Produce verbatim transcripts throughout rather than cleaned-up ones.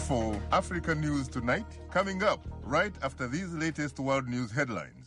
for Africa News Tonight, coming up right after these latest world news headlines.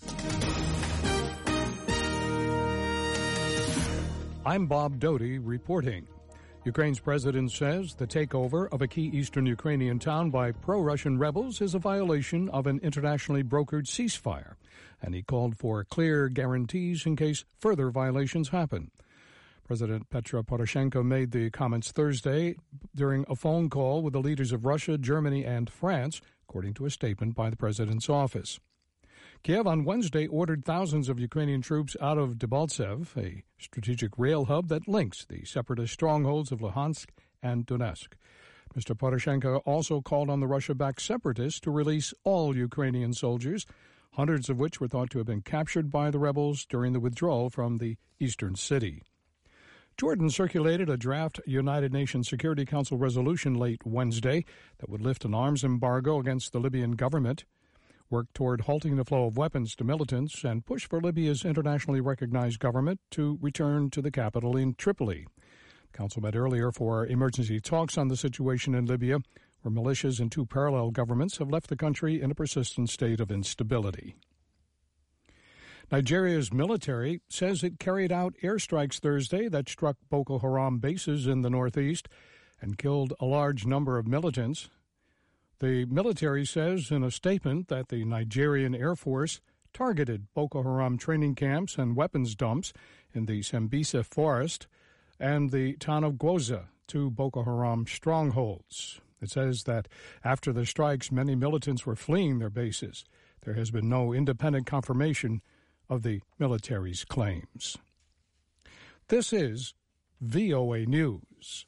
I'm Bob Doty reporting. Ukraine's president says the takeover of a key eastern Ukrainian town by pro-Russian rebels is a violation of an internationally brokered ceasefire, and he called for clear guarantees in case further violations happen. President Petro Poroshenko made the comments Thursday during a phone call with the leaders of Russia, Germany, and France, according to a statement by the president's office. Kiev on Wednesday ordered thousands of Ukrainian troops out of Debaltseve, a strategic rail hub that links the separatist strongholds of Luhansk and Donetsk. Mister Poroshenko also called on the Russia-backed separatists to release all Ukrainian soldiers, hundreds of which were thought to have been captured by the rebels during the withdrawal from the eastern city. Jordan circulated a draft United Nations Security Council resolution late Wednesday that would lift an arms embargo against the Libyan government, work toward halting the flow of weapons to militants, and push for Libya's internationally recognized government to return to the capital in Tripoli. The Council met earlier for emergency talks on the situation in Libya, where militias and two parallel governments have left the country in a persistent state of instability. Nigeria's military says it carried out airstrikes Thursday that struck Boko Haram bases in the northeast and killed a large number of militants. The military says in a statement that the Nigerian Air Force targeted Boko Haram training camps and weapons dumps in the Sambisa forest and the town of Gwoza, two Boko Haram strongholds. It says that after the strikes, many militants were fleeing their bases. There has been no independent confirmation of the military's claims. This is V O A News.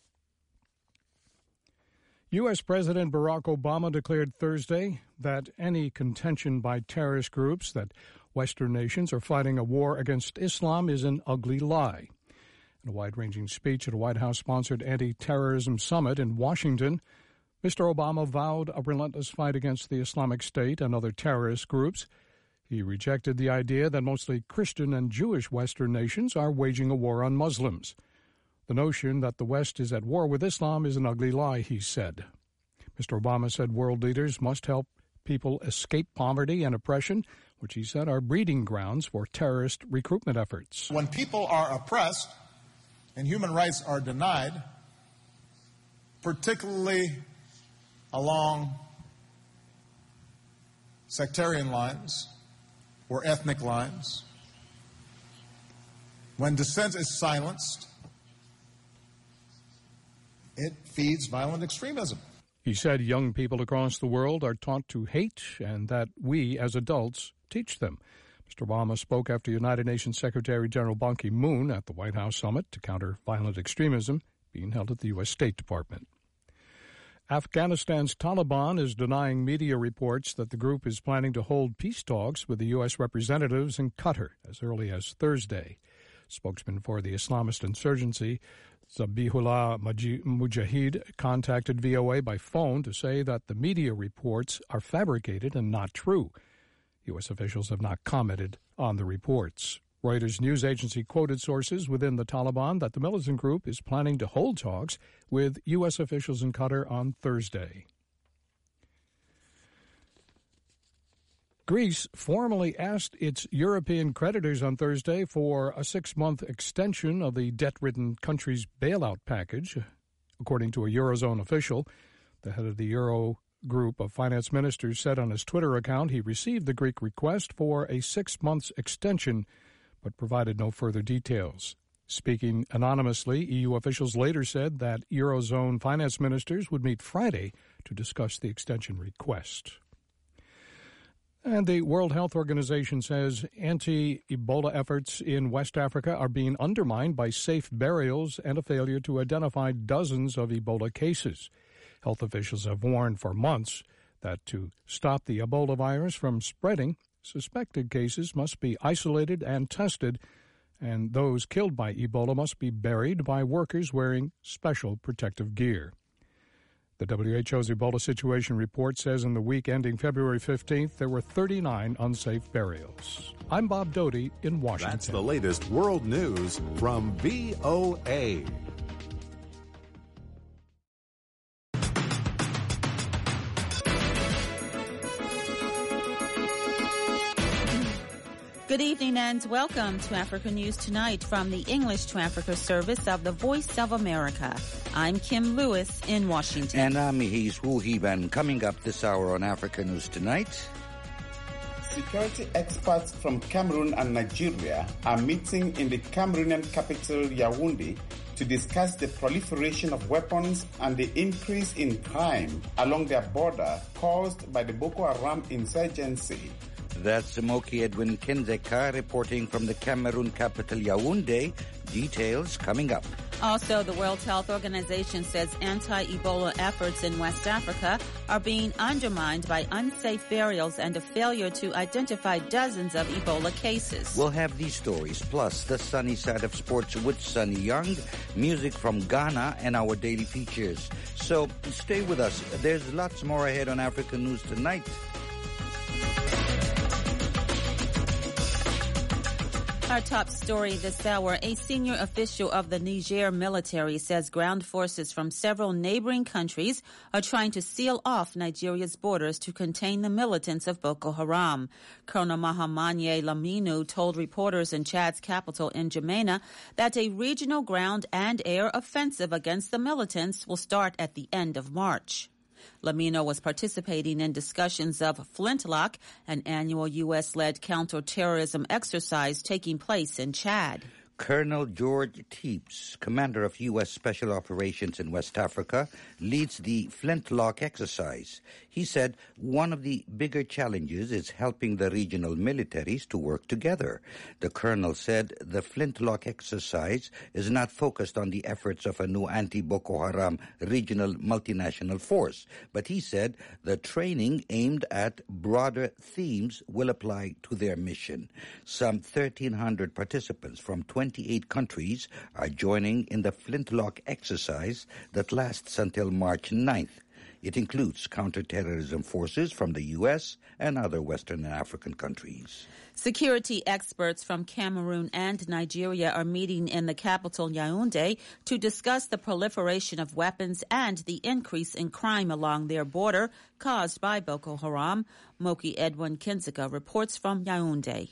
U S. President Barack Obama declared Thursday that any contention by terrorist groups that Western nations are fighting a war against Islam is an ugly lie. In a wide-ranging speech at a White House-sponsored anti-terrorism summit in Washington, Mister Obama vowed a relentless fight against the Islamic State and other terrorist groups. He rejected the idea that mostly Christian and Jewish Western nations are waging a war on Muslims. The notion that the West is at war with Islam is an ugly lie, he said. Mister Obama said world leaders must help people escape poverty and oppression, which he said are breeding grounds for terrorist recruitment efforts. When people are oppressed and human rights are denied, particularly along sectarian lines or ethnic lines, when dissent is silenced, it feeds violent extremism. He said young people across the world are taught to hate and that we, as adults, teach them. Mister Obama spoke after United Nations Secretary General Ban Ki-moon at the White House summit to counter violent extremism being held at the U S. State Department. Afghanistan's Taliban is denying media reports that the group is planning to hold peace talks with the U S representatives in Qatar as early as Thursday. Spokesman for the Islamist insurgency, Zabihullah Mujahid, contacted V O A by phone to say that the media reports are fabricated and not true. U S officials have not commented on the reports. Reuters news agency quoted sources within the Taliban that the militant group is planning to hold talks with U S officials in Qatar on Thursday. Greece formally asked its European creditors on Thursday for a six-month extension of the debt-ridden country's bailout package. According to a Eurozone official, the head of the Euro group of finance ministers said on his Twitter account he received the Greek request for a six-month extension, but provided no further details. Speaking anonymously, E U officials later said that Eurozone finance ministers would meet Friday to discuss the extension request. And the World Health Organization says anti-Ebola efforts in West Africa are being undermined by safe burials and a failure to identify dozens of Ebola cases. Health officials have warned for months that to stop the Ebola virus from spreading, suspected cases must be isolated and tested, and those killed by Ebola must be buried by workers wearing special protective gear. The W H O's Ebola situation report says in the week ending February fifteenth, there were thirty-nine unsafe burials. I'm Bob Doty in Washington. That's the latest world news from V O A. Good evening and welcome to Africa News Tonight from the English to Africa service of the Voice of America. I'm Kim Lewis in Washington. And I'm Mihis Wuhiban. Coming up this hour on Africa News Tonight. Security experts from Cameroon and Nigeria are meeting in the Cameroonian capital Yaoundé to discuss the proliferation of weapons and the increase in crime along their border caused by the Boko Haram insurgency. That's Moki Edwin Kinzeka reporting from the Cameroon capital Yaoundé. Details coming up. Also, the World Health Organization says anti-Ebola efforts in West Africa are being undermined by unsafe burials and a failure to identify dozens of Ebola cases. We'll have these stories, plus the sunny side of sports with Sunny Young, music from Ghana, and our daily features. So stay with us. There's lots more ahead on Africa News Tonight. Our top story this hour, a senior official of the Niger military says ground forces from several neighboring countries are trying to seal off Nigeria's borders to contain the militants of Boko Haram. Colonel Mahamanye Laminu told reporters in Chad's capital N'Djamena that a regional ground and air offensive against the militants will start at the end of March. Lamino was participating in discussions of Flintlock, an annual U S-led counterterrorism exercise taking place in Chad. Colonel George Teeps, commander of U S Special Operations in West Africa, leads the Flintlock exercise. He said one of the bigger challenges is helping the regional militaries to work together. The colonel said the Flintlock exercise is not focused on the efforts of a new anti-Boko Haram regional multinational force, but he said the training aimed at broader themes will apply to their mission. Some thirteen hundred participants from twenty-eight countries are joining in the Flintlock exercise that lasts until March ninth. It includes counterterrorism forces from the U S and other Western and African countries. Security experts from Cameroon and Nigeria are meeting in the capital Yaoundé to discuss the proliferation of weapons and the increase in crime along their border caused by Boko Haram. Moki Edwin Kinzeka reports from Yaoundé.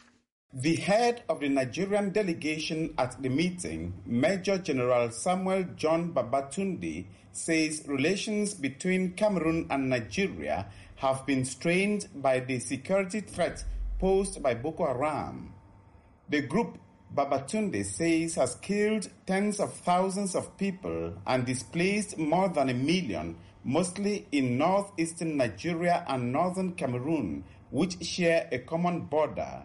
The head of the Nigerian delegation at the meeting, Major General Samuel John Babatunde, says relations between Cameroon and Nigeria have been strained by the security threat posed by Boko Haram. The group, Babatunde says, has killed tens of thousands of people and displaced more than a million, mostly in northeastern Nigeria and northern Cameroon, which share a common border.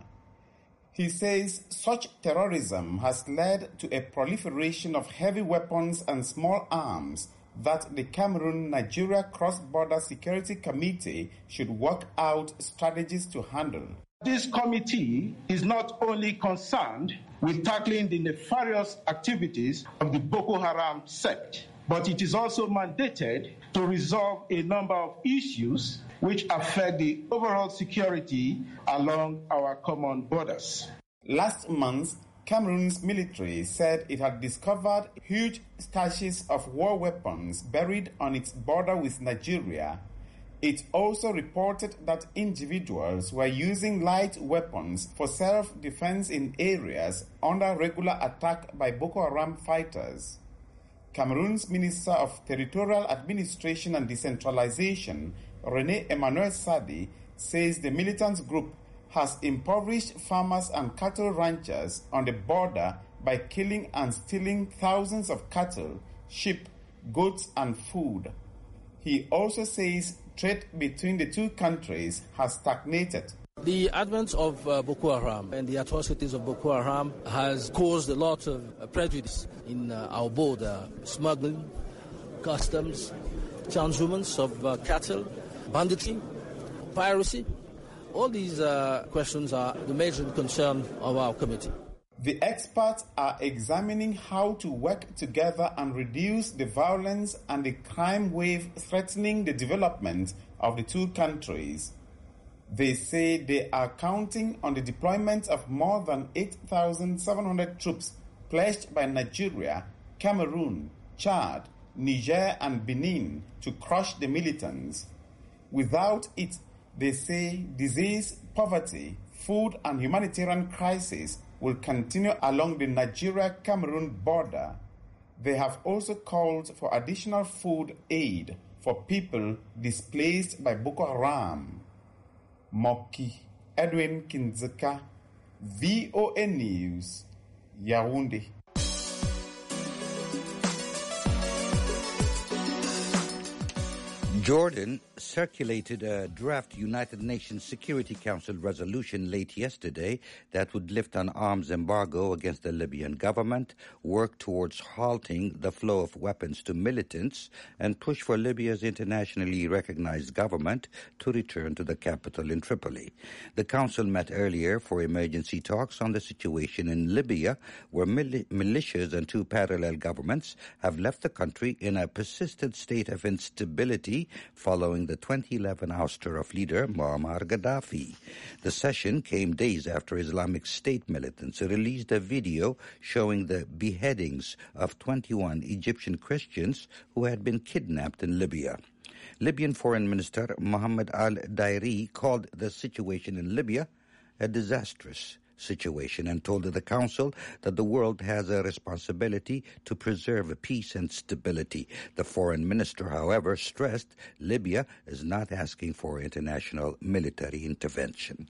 He says such terrorism has led to a proliferation of heavy weapons and small arms that the Cameroon-Nigeria Cross-Border Security Committee should work out strategies to handle. This committee is not only concerned with tackling the nefarious activities of the Boko Haram sect, but it is also mandated to resolve a number of issues which affect the overall security along our common borders. Last month, Cameroon's military said it had discovered huge stashes of war weapons buried on its border with Nigeria. It also reported that individuals were using light weapons for self-defense in areas under regular attack by Boko Haram fighters. Cameroon's Minister of Territorial Administration and Decentralization, René Emmanuel Sadi, says the militant group has impoverished farmers and cattle ranchers on the border by killing and stealing thousands of cattle, sheep, goats, and food. He also says trade between the two countries has stagnated. The advent of uh, Boko Haram and the atrocities of Boko Haram has caused a lot of uh, prejudice in uh, our border, smuggling, customs, transhumance of uh, cattle, banditry, piracy. All these uh, questions are the major concern of our committee. The experts are examining how to work together and reduce the violence and the crime wave threatening the development of the two countries. They say they are counting on the deployment of more than eight thousand seven hundred troops pledged by Nigeria, Cameroon, Chad, Niger, and Benin to crush the militants. Without it, they say disease, poverty, food and humanitarian crisis will continue along the Nigeria-Cameroon border. They have also called for additional food aid for people displaced by Boko Haram. Moki Edwin Kinzeka, V O A News, Yaoundé. Jordan circulated a draft United Nations Security Council resolution late yesterday that would lift an arms embargo against the Libyan government, work towards halting the flow of weapons to militants, and push for Libya's internationally recognized government to return to the capital in Tripoli. The council met earlier for emergency talks on the situation in Libya, where mil- militias and two parallel governments have left the country in a persistent state of instability following the twenty eleven ouster of leader Muammar Gaddafi. The session came days after Islamic State militants released a video showing the beheadings of twenty-one Egyptian Christians who had been kidnapped in Libya. Libyan Foreign Minister Mohammed al-Dairi called the situation in Libya a disastrous situation and told the Council that the world has a responsibility to preserve peace and stability. The foreign minister, however, stressed Libya is not asking for international military intervention.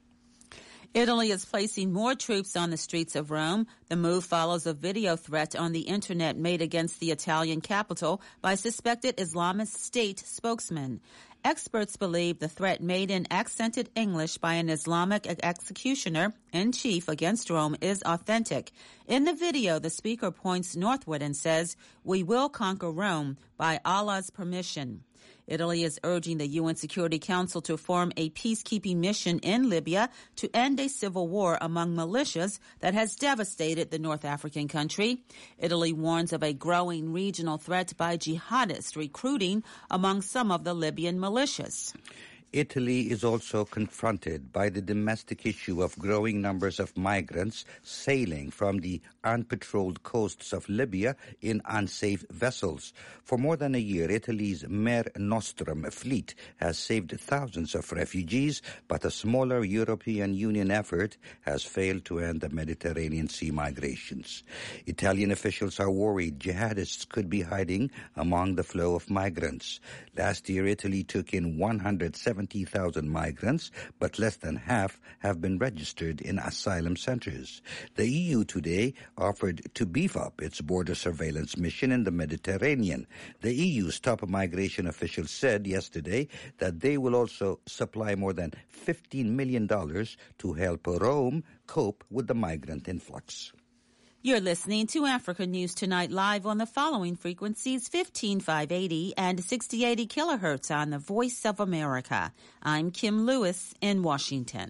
Italy is placing more troops on the streets of Rome. The move follows a video threat on the internet made against the Italian capital by suspected Islamist State spokesman. Experts believe the threat made in accented English by an Islamic executioner-in-chief against Rome is authentic. In the video, the speaker points northward and says, "We will conquer Rome by Allah's permission." Italy is urging the U N Security Council to form a peacekeeping mission in Libya to end a civil war among militias that has devastated the North African country. Italy warns of a growing regional threat by jihadist recruiting among some of the Libyan militias. Italy is also confronted by the domestic issue of growing numbers of migrants sailing from the unpatrolled coasts of Libya in unsafe vessels. For more than a year, Italy's Mare Nostrum fleet has saved thousands of refugees, but a smaller European Union effort has failed to end the Mediterranean Sea migrations. Italian officials are worried jihadists could be hiding among the flow of migrants. Last year, Italy took in one hundred seventy thousand migrants, but less than half have been registered in asylum centers. The E U today offered to beef up its border surveillance mission in the Mediterranean. The E U's top migration officials said yesterday that they will also supply more than fifteen million dollars to help Rome cope with the migrant influx. You're listening to Africa News Tonight live on the following frequencies, fifteen five eighty and sixty eighty kilohertz on the Voice of America. I'm Kim Lewis in Washington.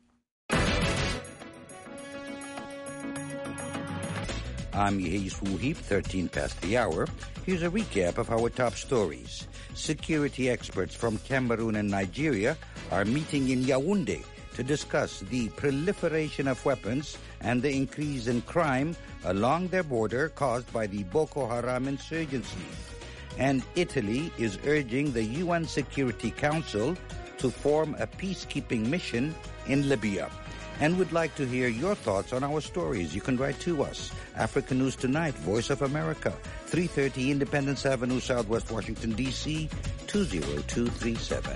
I'm Yehiz Wuhib, thirteen past the hour. Here's a recap of our top stories. Security experts from Cameroon and Nigeria are meeting in Yaoundé to discuss the proliferation of weapons and the increase in crime along their border caused by the Boko Haram insurgency. And Italy is urging the U N Security Council to form a peacekeeping mission in Libya. And we'd like to hear your thoughts on our stories. You can write to us. Africa News Tonight, Voice of America, three thirty Independence Avenue, Southwest Washington, D C, two zero two three seven.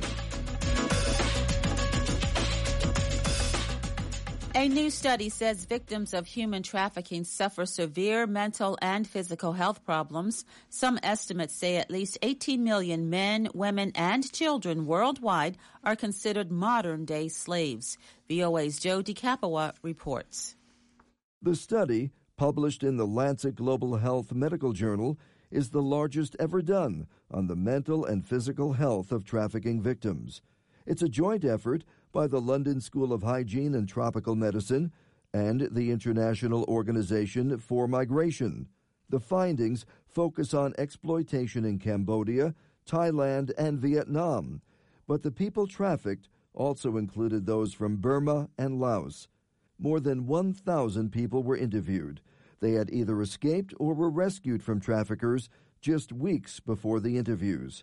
A new study says victims of human trafficking suffer severe mental and physical health problems. Some estimates say at least eighteen million men, women, and children worldwide are considered modern-day slaves. V O A's Joe DiCapua reports. The study, published in the Lancet Global Health Medical Journal, is the largest ever done on the mental and physical health of trafficking victims. It's a joint effort by the London School of Hygiene and Tropical Medicine and the International Organization for Migration. The findings focus on exploitation in Cambodia, Thailand, and Vietnam, but the people trafficked also included those from Burma and Laos. More than one thousand people were interviewed. They had either escaped or were rescued from traffickers just weeks before the interviews.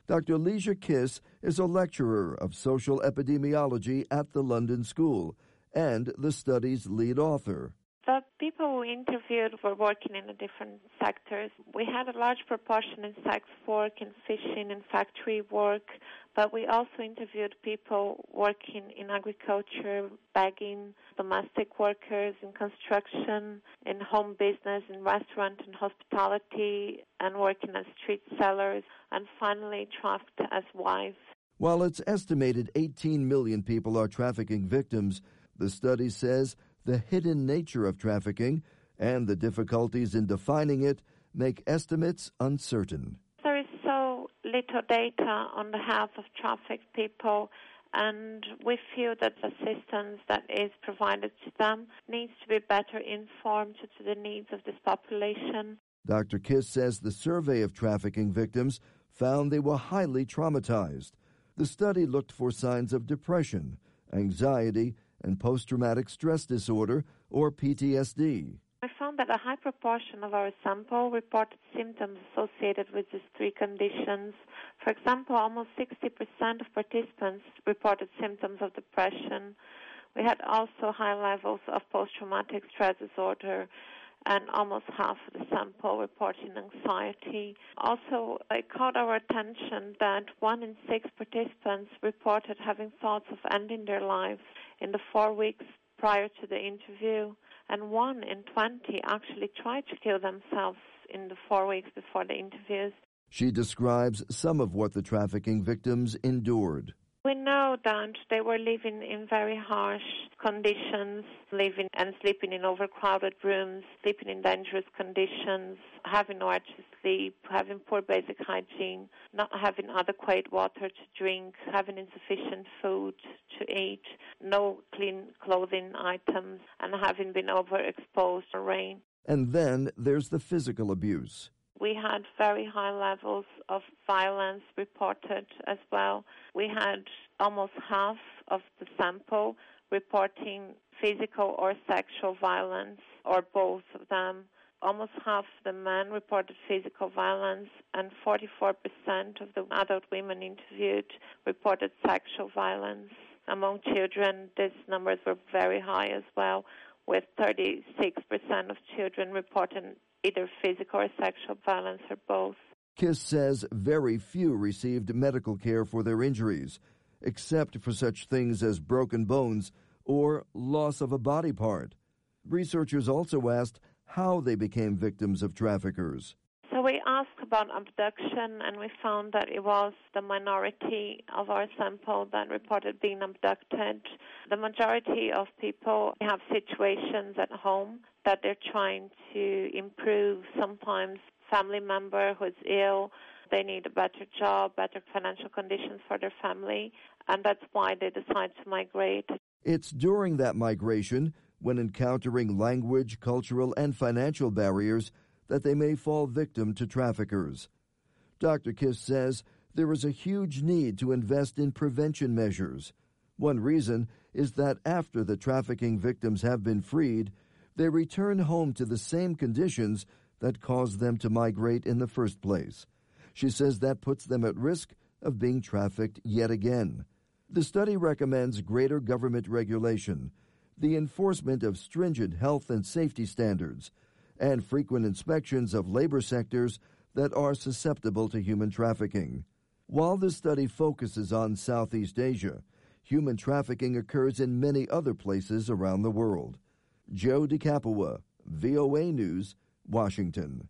Doctor Leisha Kiss is a lecturer of social epidemiology at the London School and the study's lead author. The people we interviewed were working in the different sectors. We had a large proportion in sex work, in fishing, in factory work, but we also interviewed people working in agriculture, bagging, domestic workers, in construction, in home business, in restaurant and hospitality, and working as street sellers, and finally trafficked as wives. While it's estimated eighteen million people are trafficking victims, the study says the hidden nature of trafficking and the difficulties in defining it make estimates uncertain. There is so little data on the health of trafficked people, and we feel that the assistance that is provided to them needs to be better informed to the needs of this population. Doctor Kiss says the survey of trafficking victims found they were highly traumatized. The study looked for signs of depression, anxiety, and post-traumatic stress disorder, or P T S D. I found that a high proportion of our sample reported symptoms associated with these three conditions. For example, almost sixty percent of participants reported symptoms of depression. We had also high levels of post-traumatic stress disorder, and almost half of the sample reporting anxiety. Also, it caught our attention that one in six participants reported having thoughts of ending their lives in the four weeks prior to the interview, and one in twenty actually tried to kill themselves in the four weeks before the interviews. She describes some of what the trafficking victims endured. We know that they were living in very harsh conditions, living and sleeping in overcrowded rooms, sleeping in dangerous conditions, having nowhere to sleep, having poor basic hygiene, not having adequate water to drink, having insufficient food to eat, no clean clothing items, and having been overexposed to rain. And then there's the physical abuse. We had very high levels of violence reported as well. We had almost half of the sample reporting physical or sexual violence, or both of them. Almost half the men reported physical violence, and forty-four percent of the adult women interviewed reported sexual violence. Among children, these numbers were very high as well, with thirty-six percent of children reporting either physical or sexual violence, or both. Kiss says very few received medical care for their injuries, except for such things as broken bones or loss of a body part. Researchers also asked how they became victims of traffickers. So we asked about abduction, and we found that it was the minority of our sample that reported being abducted. The majority of people have situations at home that they're trying to improve. Sometimes family member who is ill, they need a better job, better financial conditions for their family, and that's why they decide to migrate. It's during that migration, when encountering language, cultural, and financial barriers, that they may fall victim to traffickers. Doctor Kiss says there is a huge need to invest in prevention measures. One reason is that after the trafficking victims have been freed, they return home to the same conditions that caused them to migrate in the first place. She says that puts them at risk of being trafficked yet again. The study recommends greater government regulation, the enforcement of stringent health and safety standards, and frequent inspections of labor sectors that are susceptible to human trafficking. While this study focuses on Southeast Asia, human trafficking occurs in many other places around the world. Joe DeCapua, V O A News, Washington.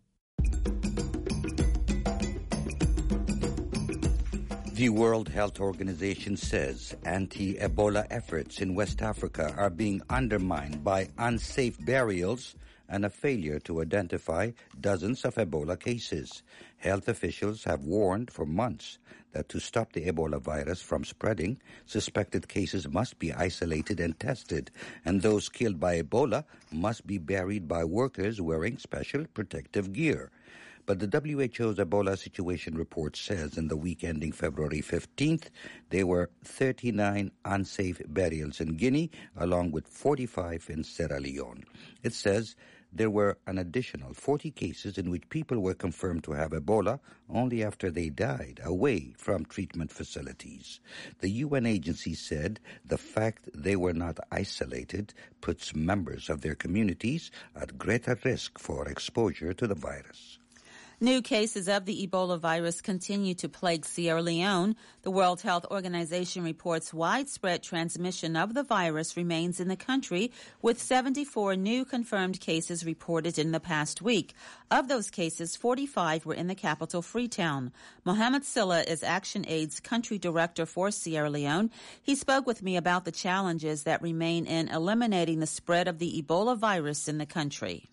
The World Health Organization says anti-Ebola efforts in West Africa are being undermined by unsafe burials and a failure to identify dozens of Ebola cases. Health officials have warned for months that to stop the Ebola virus from spreading, suspected cases must be isolated and tested, and those killed by Ebola must be buried by workers wearing special protective gear. But the W H O's Ebola situation report says in the week ending February fifteenth, there were thirty-nine unsafe burials in Guinea, along with forty-five in Sierra Leone. It says there were an additional forty cases in which people were confirmed to have Ebola only after they died, away from treatment facilities. The U N agency said the fact they were not isolated puts members of their communities at greater risk for exposure to the virus. New cases of the Ebola virus continue to plague Sierra Leone. The World Health Organization reports widespread transmission of the virus remains in the country, with seventy-four new confirmed cases reported in the past week. Of those cases, forty-five were in the capital, Freetown. Mohamed Silla is ActionAid's country director for Sierra Leone. He spoke with me about the challenges that remain in eliminating the spread of the Ebola virus in the country.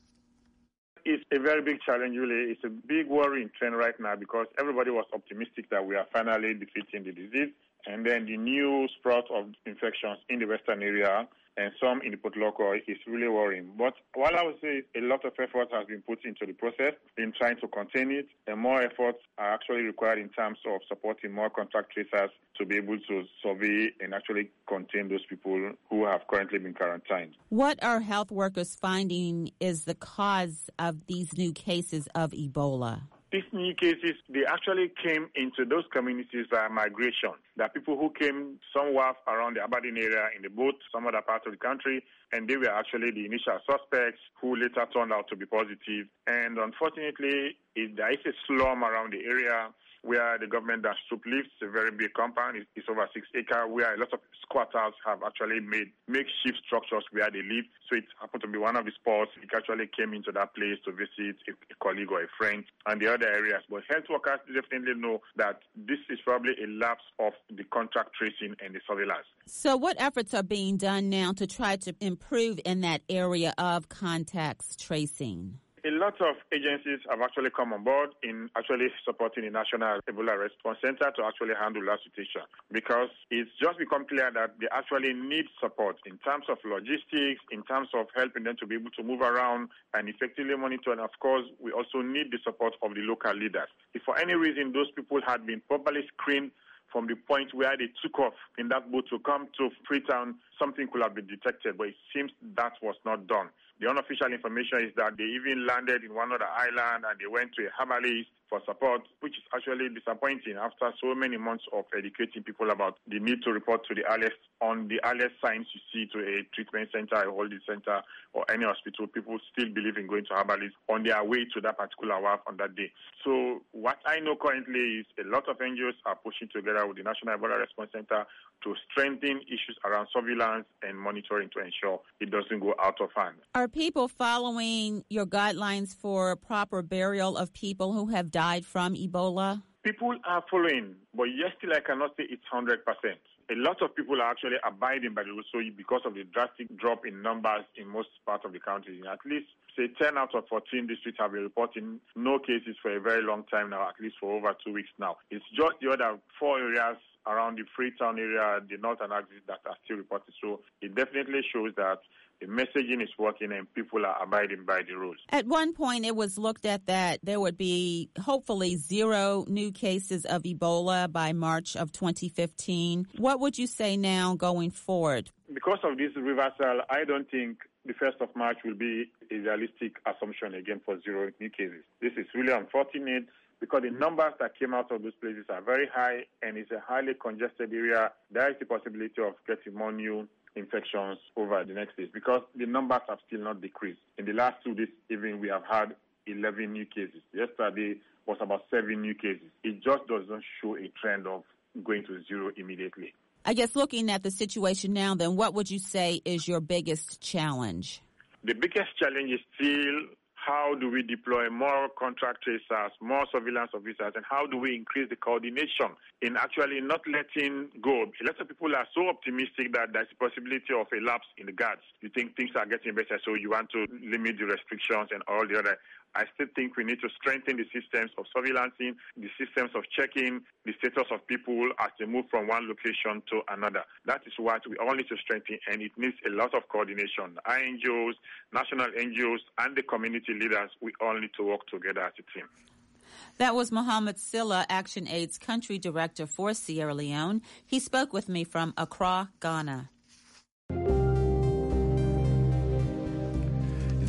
It's a very big challenge, really. It's a big worrying trend right now because everybody was optimistic that we are finally defeating the disease. And then the new sprout of infections in the western area and some in the Port Loko is really worrying. But while I would say a lot of effort has been put into the process in trying to contain it, and more efforts are actually required in terms of supporting more contact tracers to be able to survey and actually contain those people who have currently been quarantined. What are health workers finding is the cause of these new cases of Ebola? These new cases, they actually came into those communities via migration. There are people who came somewhere around the Aberdeen area in the boat, some other parts of the country, and they were actually the initial suspects who later turned out to be positive. And unfortunately, it, there is a slum around the area where the government Dash Soup lives. It's a very big compound. It's, it's over six acres, where a lot of squatters have actually made makeshift structures where they live. So it happened to be one of the spots. It actually came into that place to visit a, a colleague or a friend and the other areas. But health workers definitely know that this is probably a lapse of the contact tracing and the surveillance. So what efforts are being done now to try to improve in that area of contacts tracing? A lot of agencies have actually come on board in actually supporting the National Ebola Response Center to actually handle that situation, because it's just become clear that they actually need support in terms of logistics, in terms of helping them to be able to move around and effectively monitor. And of course, we also need the support of the local leaders. If for any reason those people had been properly screened from the point where they took off in that boat to come to Freetown, something could have been detected, but it seems that was not done. The unofficial information is that they even landed in one other island and they went to a herbalist for support, which is actually disappointing after so many months of educating people about the need to report to the earliest, on the earliest signs you see to a treatment center, a holding center, or any hospital. People still believe in going to herbalists on their way to that particular work on that day. So what I know currently is a lot of N G Os are pushing together with the National Ebola Response Center to strengthen issues around surveillance and monitoring to ensure it doesn't go out of hand. Are people following your guidelines for proper burial of people who have died from Ebola? People are following, but yet still I cannot say it's one hundred percent. A lot of people are actually abiding by the rules, so because of the drastic drop in numbers in most parts of the country. At least, say, ten out of fourteen districts have been reporting no cases for a very long time now, at least for over two weeks now. It's just the other four areas around the Freetown area, the northern axis, that are still reported. So it definitely shows that the messaging is working and people are abiding by the rules. At one point, it was looked at that there would be hopefully zero new cases of Ebola by March of twenty fifteen. What would you say now going forward? Because of this reversal, I don't think the first of March will be a realistic assumption again for zero new cases. This is really unfortunate, because the numbers that came out of those places are very high and it's a highly congested area. There is the possibility of getting more new infections over the next days, because the numbers have still not decreased. In the last two days, even, we have had eleven new cases. Yesterday was about seven new cases. It just doesn't show a trend of going to zero immediately. I guess looking at the situation now, then, what would you say is your biggest challenge? The biggest challenge is still how do we deploy more contact tracers, more surveillance officers, and how do we increase the coordination in actually not letting go? A lot of people are so optimistic that there's a possibility of a lapse in the guards. You think things are getting better, so you want to limit the restrictions and all the other. I still think we need to strengthen the systems of surveillancing, the systems of checking the status of people as they move from one location to another. That is what we all need to strengthen, and it needs a lot of coordination. Our N G Os, national N G Os, and the community leaders, we all need to work together as a team. That was Mohamed Silla, ActionAid's country director for Sierra Leone. He spoke with me from Accra, Ghana.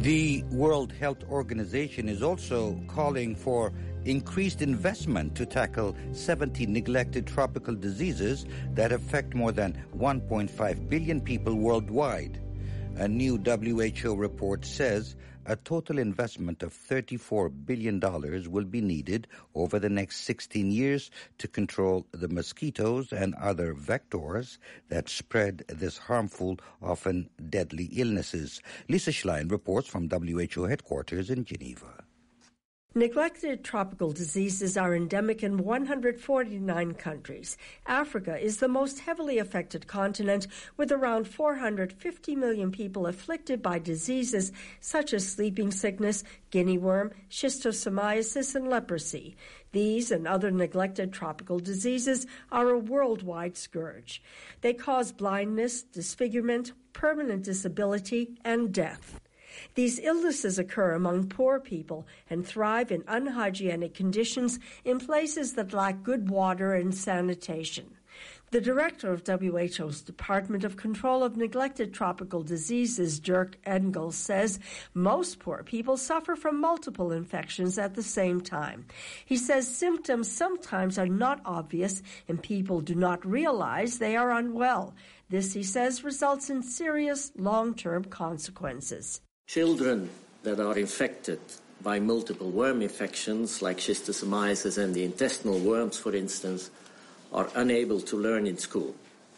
The World Health Organization is also calling for increased investment to tackle seventy neglected tropical diseases that affect more than one point five billion people worldwide. A new W H O report says a total investment of thirty-four billion dollars will be needed over the next sixteen years to control the mosquitoes and other vectors that spread this harmful, often deadly illnesses. Lisa Schlein reports from W H O headquarters in Geneva. Neglected tropical diseases are endemic in one hundred forty-nine countries. Africa is the most heavily affected continent, with around four hundred fifty million people afflicted by diseases such as sleeping sickness, guinea worm, schistosomiasis, and leprosy. These and other neglected tropical diseases are a worldwide scourge. They cause blindness, disfigurement, permanent disability, and death. These illnesses occur among poor people and thrive in unhygienic conditions in places that lack good water and sanitation. The director of W H O's Department of Control of Neglected Tropical Diseases, Dirk Engels, says most poor people suffer from multiple infections at the same time. He says symptoms sometimes are not obvious and people do not realize they are unwell. This, he says, results in serious long-term consequences. Children that are infected by multiple worm infections, like schistosomiasis and the intestinal worms, for instance, are unable to learn in school.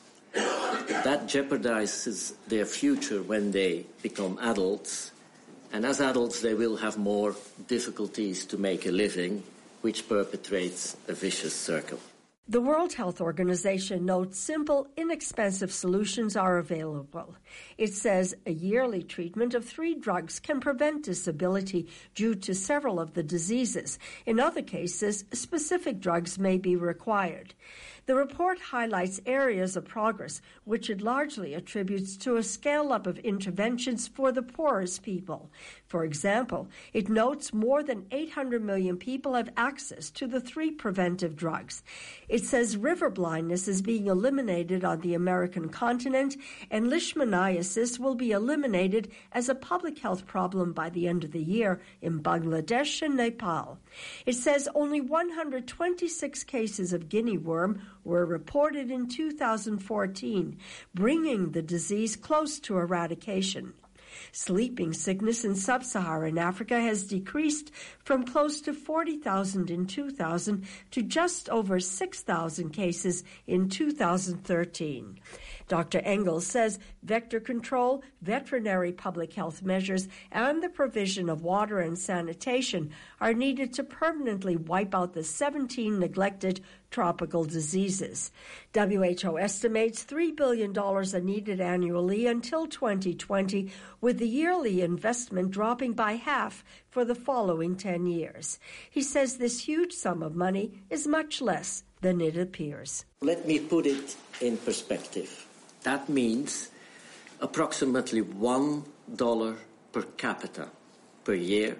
That jeopardizes their future when they become adults, and as adults they will have more difficulties to make a living, which perpetuates a vicious circle. The World Health Organization notes simple, inexpensive solutions are available. It says a yearly treatment of three drugs can prevent disability due to several of the diseases. In other cases, specific drugs may be required. The report highlights areas of progress, which it largely attributes to a scale-up of interventions for the poorest people. For example, it notes more than eight hundred million people have access to the three preventive drugs. It says river blindness is being eliminated on the American continent, and leishmaniasis will be eliminated as a public health problem by the end of the year in Bangladesh and Nepal. It says only one hundred twenty-six cases of guinea worm were reported in two thousand fourteen, bringing the disease close to eradication. Sleeping sickness in sub-Saharan Africa has decreased from close to forty thousand in two thousand to just over six thousand cases in two thousand thirteen. Doctor Engels says vector control, veterinary public health measures, and the provision of water and sanitation are needed to permanently wipe out the seventeen neglected tropical diseases. W H O estimates three billion dollars are needed annually until twenty twenty, with the yearly investment dropping by half for the following ten years. He says this huge sum of money is much less than it appears. Let me put it in perspective. That means approximately one dollar per capita per year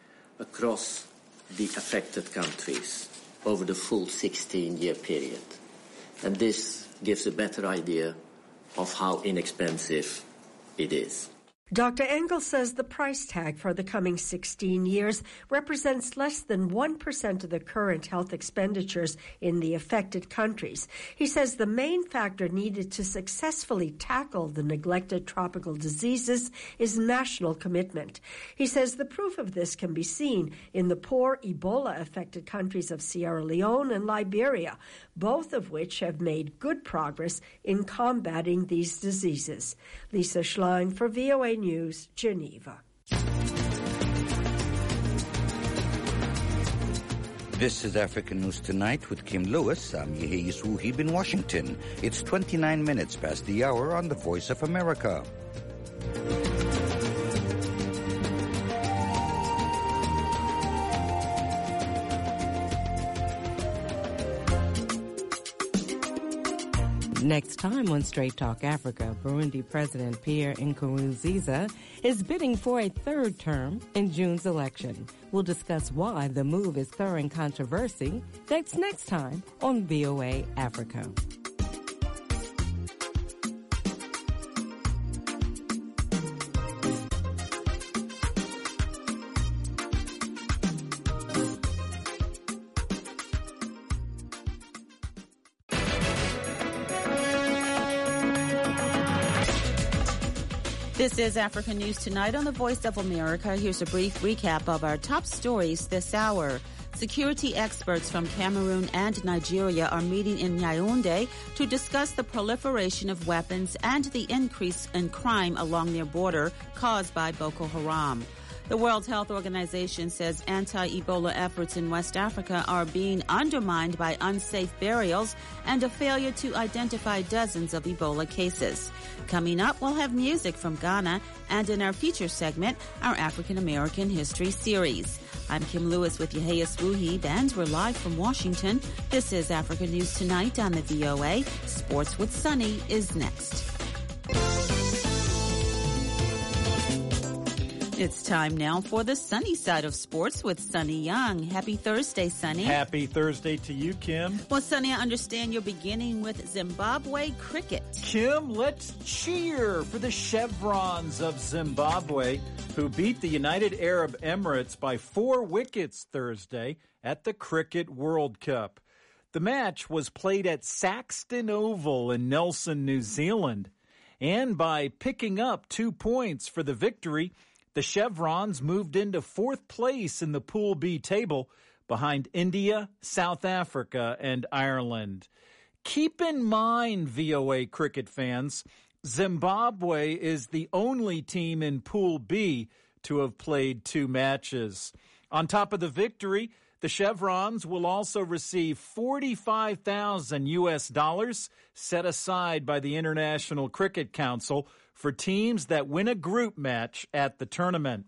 across the affected countries over the full sixteen-year period. And this gives a better idea of how inexpensive it is. Doctor Engels says the price tag for the coming sixteen years represents less than one percent of the current health expenditures in the affected countries. He says the main factor needed to successfully tackle the neglected tropical diseases is national commitment. He says the proof of this can be seen in the poor Ebola-affected countries of Sierra Leone and Liberia, both of which have made good progress in combating these diseases. Lisa Schlein for V O A News, Geneva. This is African News Tonight with Kim Lewis. I'm Yehei Yiswuhib in Washington. It's twenty-nine minutes past the hour on the Voice of America. Next time on Straight Talk Africa, Burundi President Pierre Nkurunziza is bidding for a third term in June's election. We'll discuss why the move is stirring controversy. That's next time on V O A Africa. This is Africa News Tonight on the Voice of America. Here's a brief recap of our top stories this hour. Security experts from Cameroon and Nigeria are meeting in Yaoundé to discuss the proliferation of weapons and the increase in crime along their border caused by Boko Haram. The World Health Organization says anti-Ebola efforts in West Africa are being undermined by unsafe burials and a failure to identify dozens of Ebola cases. Coming up, we'll have music from Ghana, and in our feature segment, our African American History series. I'm Kim Lewis with Yahya Swuhib, and we're live from Washington. This is Africa News Tonight on the V O A. Sports with Sunny is next. It's time now for the sunny side of sports with Sunny Young. Happy Thursday, Sunny. Happy Thursday to you, Kim. Well, Sunny, I understand you're beginning with Zimbabwe cricket. Kim, let's cheer for the Chevrons of Zimbabwe, who beat the United Arab Emirates by four wickets Thursday at the Cricket World Cup. The match was played at Saxton Oval in Nelson, New Zealand. And by picking up two points for the victory, the Chevrons moved into fourth place in the Pool B table behind India, South Africa, and Ireland. Keep in mind, V O A cricket fans, Zimbabwe is the only team in Pool B to have played two matches. On top of the victory, the Chevrons will also receive forty-five thousand U S dollars set aside by the International Cricket Council for teams that win a group match at the tournament.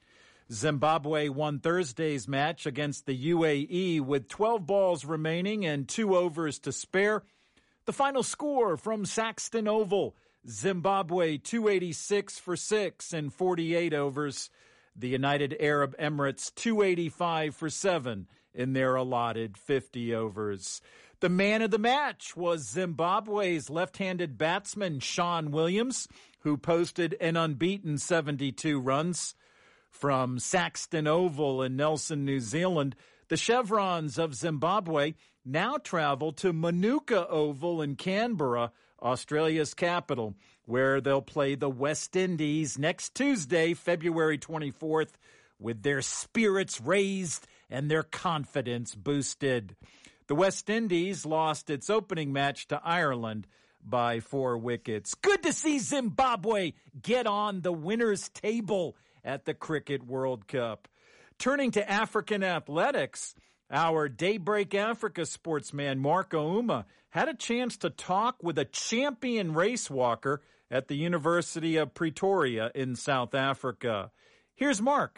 Zimbabwe won Thursday's match against the U A E with twelve balls remaining and two overs to spare. The final score from Saxton Oval, Zimbabwe two eighty-six for six in forty-eight overs. The United Arab Emirates two eighty-five for seven in their allotted fifty overs. The man of the match was Zimbabwe's left-handed batsman Sean Williams, who posted an unbeaten seventy-two runs. From Saxton Oval in Nelson, New Zealand, the Chevrons of Zimbabwe now travel to Manuka Oval in Canberra, Australia's capital, where they'll play the West Indies next Tuesday, February twenty-fourth, with their spirits raised and their confidence boosted. The West Indies lost its opening match to Ireland by four wickets. Good to see Zimbabwe get on the winner's table at the Cricket World Cup. Turning to African athletics, our Daybreak Africa sportsman Mark Ouma had a chance to talk with a champion race walker at the University of Pretoria in South Africa. Here's Mark.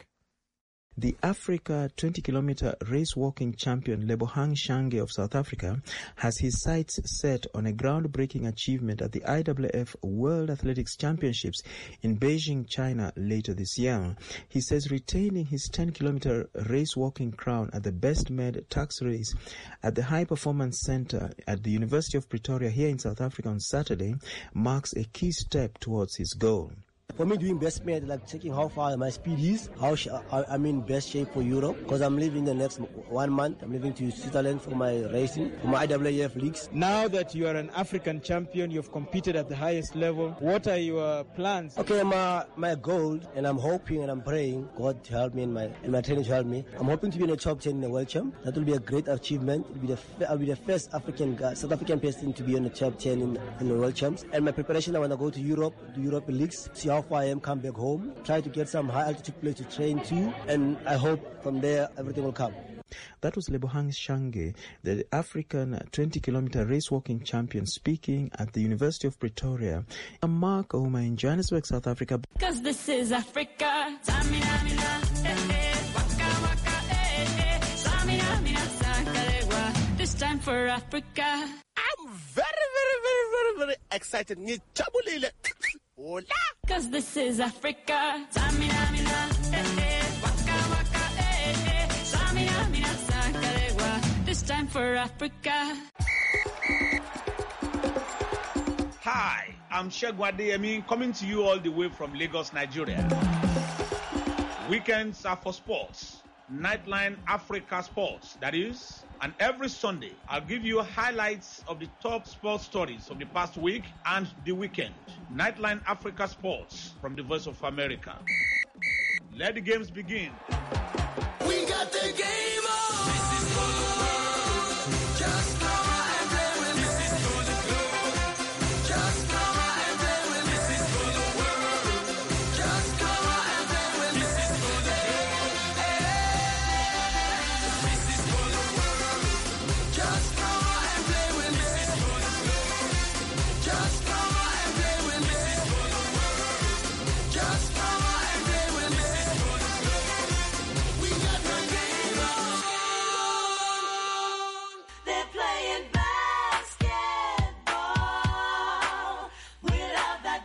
The Africa twenty-kilometer race-walking champion Lebohang Shange of South Africa has his sights set on a groundbreaking achievement at the I W F World Athletics Championships in Beijing, China later this year. He says retaining his ten-kilometer race-walking crown at the best-made tax race at the High Performance Center at the University of Pretoria here in South Africa on Saturday marks a key step towards his goal. For me, doing best made, like checking how far my speed is, how sh- I'm in best shape for Europe, because I'm leaving the next one month. I'm leaving to Switzerland for my racing, for my I W F leagues. Now that you are an African champion, you've competed at the highest level. What are your plans? Okay, my my goal, and I'm hoping and I'm praying God to help me and my and my training to help me. I'm hoping to be in the top ten in the world champ. That will be a great achievement. It'll be the I'll be the first African guy, South African person to be in the top ten in, in the world champs. And my preparation, I want to go to Europe, to Europe leagues, see how far I am, come back home, try to get some high altitude place to train to, and I hope from there everything will come. That was Lebohang Shange, the African twenty-kilometer race-walking champion, speaking at the University of Pretoria. I'm Mark Ouma in Johannesburg, South Africa. Because this is Africa. This time for Africa. I'm very, very, very, very, very excited. Hola! Because this is Africa. This time for Africa. Hi, I'm Shegun Adeyemi, coming to you all the way from Lagos, Nigeria. Weekends are for sports. Nightline Africa Sports, that is And every Sunday, I'll give you highlights of the top sports stories of the past week and the weekend. Nightline Africa Sports from the Voice of America. Let the games begin. We got the game on. This is for the world. Just come out and play with me. This is for the globe. Just come out and play with me. This is for the world. Just come out and play with me. This is for the globe. This is for the world. Just come out and play with me. This is for the globe. Just come out and play with me. This is for the world. Just come out and play with me. This is for the globe. We got the game on. They're playing basketball. We love that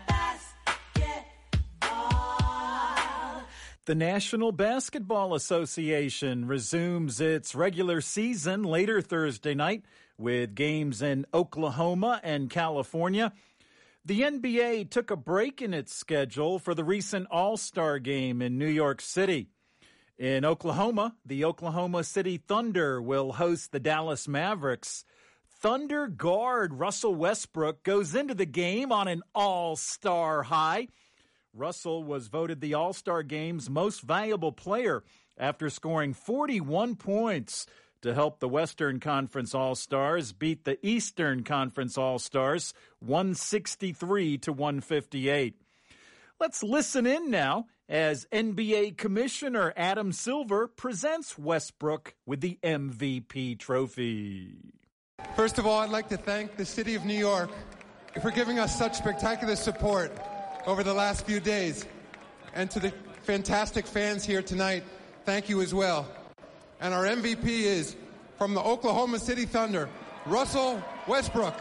basketball. The National Basketball Association resumes its regular season later Thursday night with games in Oklahoma and California. The N B A took a break in its schedule for the recent All-Star game in New York City. In Oklahoma, the Oklahoma City Thunder will host the Dallas Mavericks. Thunder guard Russell Westbrook goes into the game on an all-star high. Russell was voted the All-Star Game's most valuable player after scoring forty-one points to help the Western Conference All-Stars beat the Eastern Conference All-Stars one sixty-three to one fifty-eight. Let's listen in now as N B A Commissioner Adam Silver presents Westbrook with the M V P trophy. First of all, I'd like to thank the City of New York for giving us such spectacular support over the last few days. And to the fantastic fans here tonight, thank you as well. And our M V P is, from the Oklahoma City Thunder, Russell Westbrook.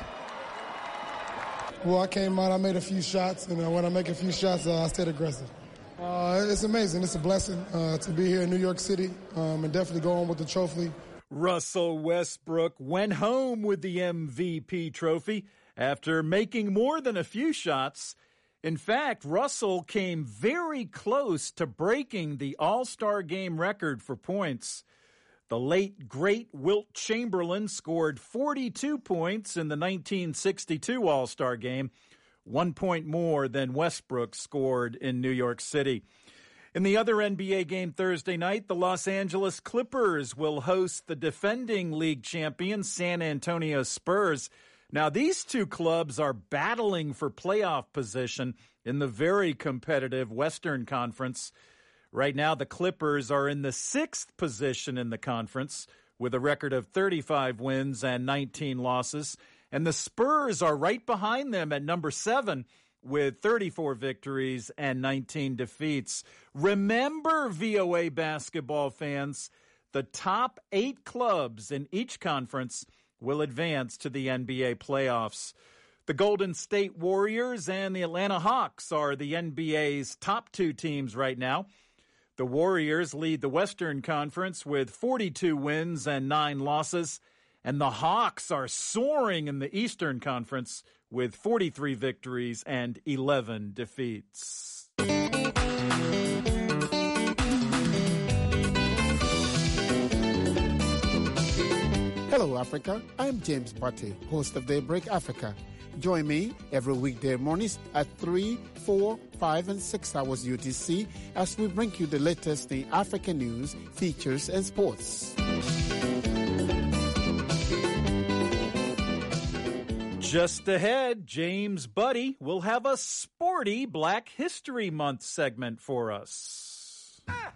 Well, I came out, I made a few shots, and uh, when I make a few shots, uh, I stayed aggressive. Uh, it's amazing. It's a blessing uh, to be here in New York City um, and definitely go on with the trophy. Russell Westbrook went home with the M V P trophy after making more than a few shots. In fact, Russell came very close to breaking the All-Star Game record for points. The late, great Wilt Chamberlain scored forty-two points in the nineteen sixty-two All-Star Game, one point more than Westbrook scored in New York City. In the other N B A game Thursday night, the Los Angeles Clippers will host the defending league champion San Antonio Spurs. Now, these two clubs are battling for playoff position in the very competitive Western Conference. Right now, the Clippers are in the sixth position in the conference with a record of thirty-five wins and nineteen losses. And the Spurs are right behind them at number seven with thirty-four victories and nineteen defeats. Remember, V O A basketball fans, the top eight clubs in each conference will advance to the N B A playoffs. The Golden State Warriors and the Atlanta Hawks are the N B A's top two teams right now. The Warriors lead the Western Conference with forty-two wins and nine losses, and the Hawks are soaring in the Eastern Conference with forty-three victories and eleven defeats. Hello, Africa. I'm James Butte, host of Daybreak Africa. Join me every weekday mornings at three, four, five, and six hours U T C as we bring you the latest in African news, features, and sports. Just ahead, James Butte will have a sporty Black History Month segment for us. Ah.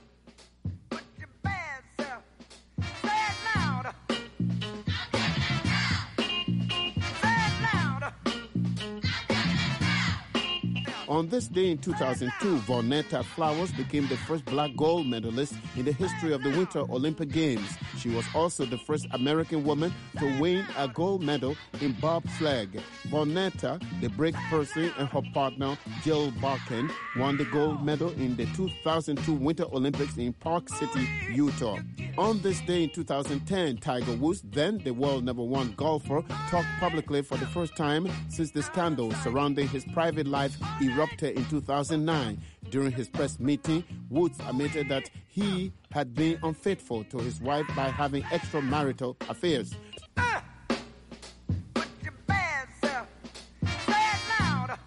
On this day in two thousand two, Vonetta Flowers became the first black gold medalist in the history of the Winter Olympic Games. She was also the first American woman to win a gold medal in bobsleigh. Vonetta, the brake person, and her partner, Jill Barkin, won the gold medal in the two thousand two Winter Olympics in Park City, Utah. On this day in two thousand ten, Tiger Woods, then the world number one golfer, talked publicly for the first time since the scandal surrounding his private life erupted in two thousand nine. During his press meeting, Woods admitted that he had been unfaithful to his wife by having extramarital affairs. Ah! Put your bad self. Say it louder.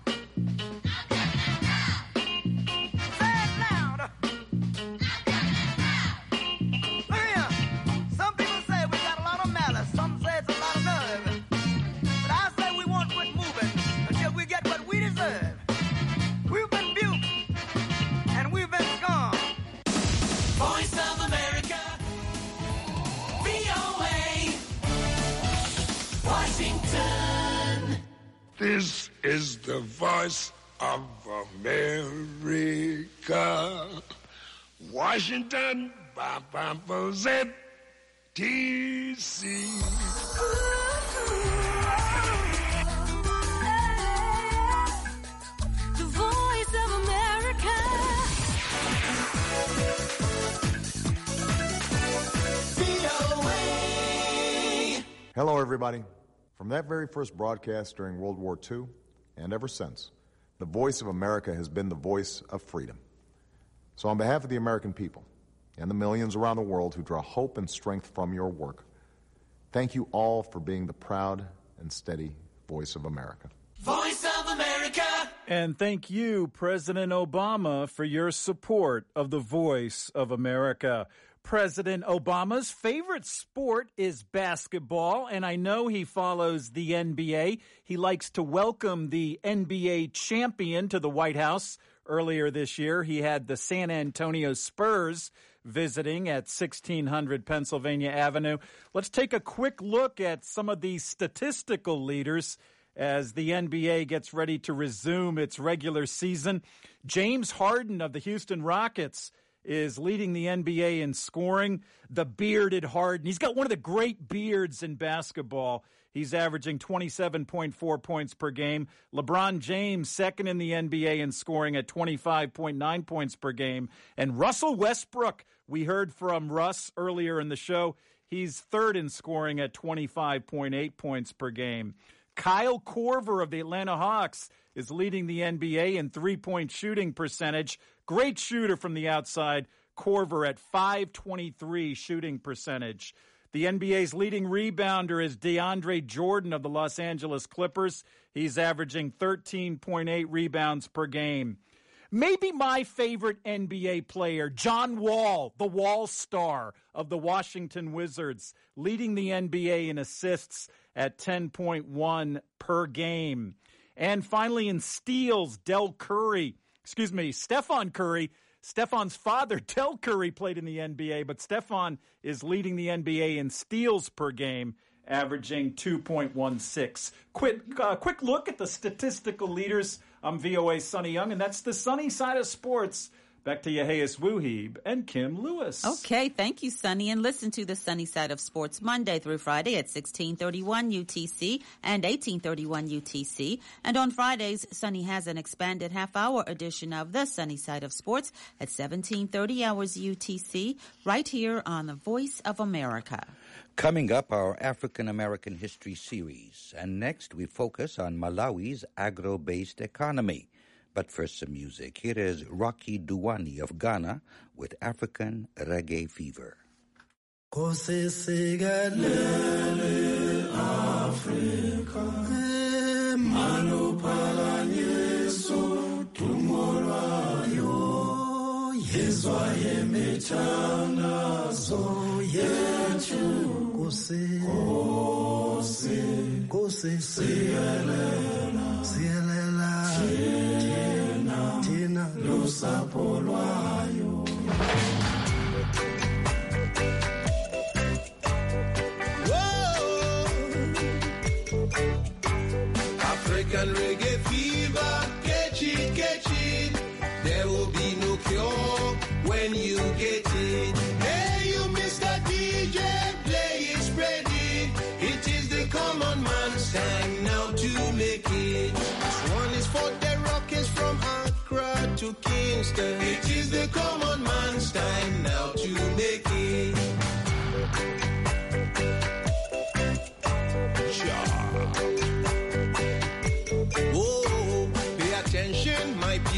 Say it louder. Look here. Some people say we got a lot of malice. Some say it's a lot of nerve. But I say we won't quit moving until we get what we deserve. We've been buked. And we've been scorned. Voice of America. V O A. Washington. This is the voice of America. Washington, Z T C. The voice of America. V O A. Hello, everybody. From that very first broadcast during World War Two, and ever since, the Voice of America has been the voice of freedom. So on behalf of the American people and the millions around the world who draw hope and strength from your work, thank you all for being the proud and steady voice of America. Voice of America. And thank you, President Obama, for your support of the Voice of America. President Obama's favorite sport is basketball, and I know he follows the N B A. He likes to welcome the N B A champion to the White House. Earlier this year, he had the San Antonio Spurs visiting at sixteen hundred Pennsylvania Avenue. Let's take a quick look at some of the statistical leaders as the N B A gets ready to resume its regular season. James Harden of the Houston Rockets is leading the N B A in scoring. The bearded Harden. He's got one of the great beards in basketball. He's averaging twenty-seven point four points per game. LeBron James, second in the N B A in scoring at twenty-five point nine points per game. And Russell Westbrook, we heard from Russ earlier in the show. He's third in scoring at twenty-five point eight points per game. Kyle Korver of the Atlanta Hawks is leading the N B A in three-point shooting percentage. Great shooter from the outside. Korver at five twenty-three shooting percentage. The N B A's leading rebounder is DeAndre Jordan of the Los Angeles Clippers. He's averaging thirteen point eight rebounds per game. Maybe my favorite N B A player, John Wall, the Wall star of the Washington Wizards, leading the N B A in assists at ten point one per game. And finally in steals, Del Curry, excuse me, Stephon Curry. Stephon's father, Del Curry, played in the N B A, but Stephon is leading the N B A in steals per game, averaging two point one six. Quick, uh, quick look at the statistical leaders. I'm V O A's Sonny Young, and that's the sunny side of sports. Back to Yehias Wuhib and Kim Lewis. Okay, thank you, Sonny. And listen to the Sunny Side of Sports Monday through Friday at sixteen thirty-one U T C and eighteen thirty-one U T C. And on Fridays, Sonny has an expanded half-hour edition of the Sunny Side of Sports at seventeen thirty hours U T C, right here on the Voice of America. Coming up, our African-American history series. And next, we focus on Malawi's agro-based economy. But first, some music. Here is Rocky Duwani of Ghana with African Reggae Fever. Tina lusapho lwayo African reggae fever, catch it, catch it. There will be no cure when you get it. Hey, you Mister D J, play it, spread it. It is the common man's time now to make it. This one is for the rockers from Accra to Kingston. It is the common man's time now to make it.